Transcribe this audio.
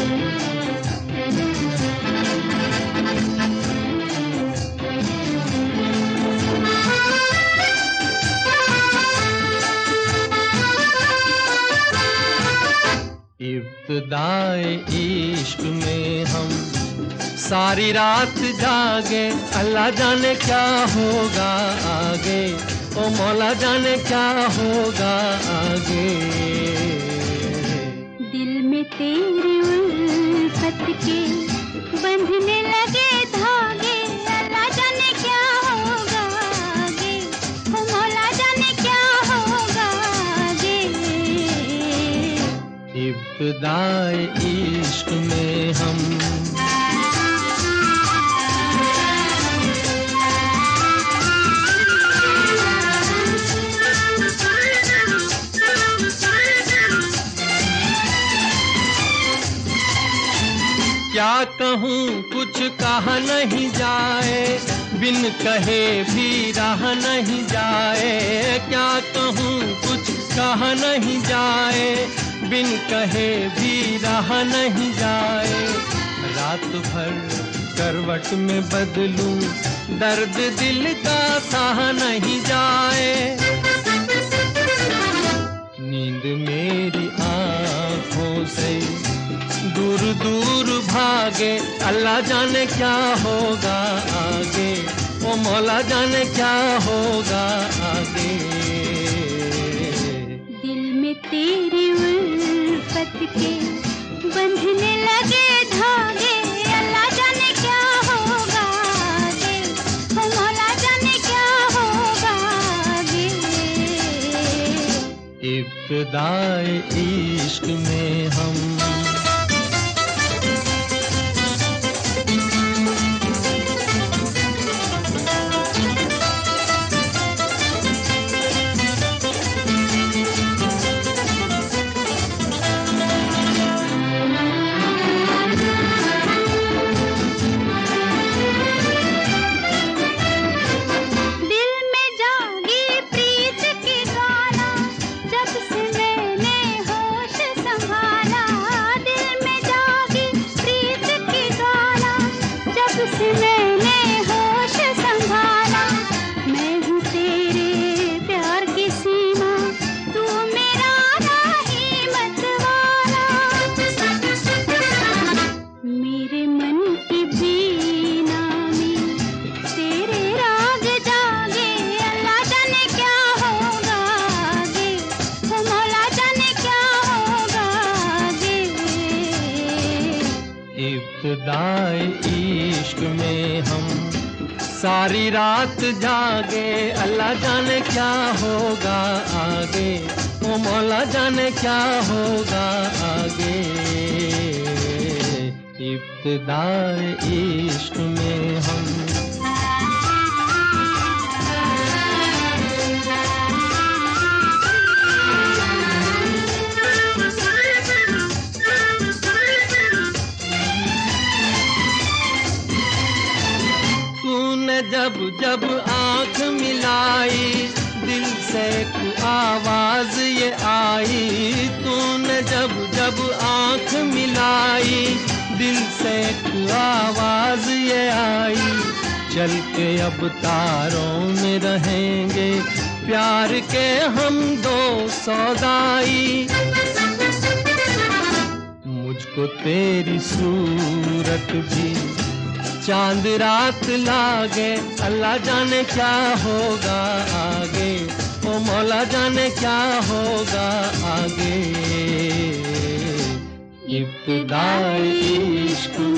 इब्तिदाए इश्क में हम सारी रात जागे, अल्लाह जाने क्या होगा आगे, ओ मौला जाने क्या होगा आगे। दिल में तेरी उल्फत के बंधने लगे धागे, अल्लाह जाने क्या होगा आगे, ओ मौला जाने क्या होगा आगे। इब्तिदाए इश्क में हम क्या कहूँ कुछ कहा नहीं जाए, बिन कहे भी रहा नहीं जाए। क्या कहूँ कुछ कहा नहीं जाए, बिन कहे भी रहा नहीं जाए। रात भर करवट में बदलूं, दर्द दिल का सहा नहीं जाए। नींद मेरी आँखों से दूर दूर भागे, अल्लाह जाने क्या होगा आगे, ओ मौला जाने क्या होगा आगे। दिल में तेरी उल्फत के बंधने लगे धागे, अल्लाह जाने क्या होगा आगे, ओ मौला जाने क्या होगा आगे। इब्तिदाए इश्क में हम इब्तिदाए इश्क में हम सारी रात जागे, अल्लाह जाने क्या होगा आगे, ओ मौला जाने क्या होगा आगे। इब्तिदाए इश्क में हम जब जब आँख मिलाई, दिल से एक आवाज ये आई। तूने जब जब आँख मिलाई, दिल से एक आवाज ये आई। चल के अब तारों में रहेंगे, प्यार के हम दो सौदाई। मुझको तेरी सूरत भी चांद रात लागे, अल्लाह जाने क्या होगा आगे, ओ मौला जाने क्या होगा आगे। इब्तिदाए इश्क